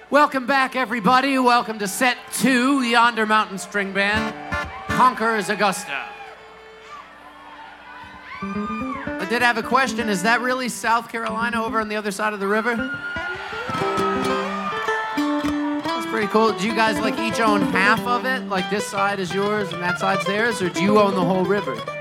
Welcome back, everybody. Welcome to set 2, Yonder Mountain String Band, Conquers Augusta. I did have a question. Is that really South Carolina over on the other side of the river? That's pretty cool. Do you guys like each own half of it? Like this side is yours and that side's theirs? Or do you own the whole river?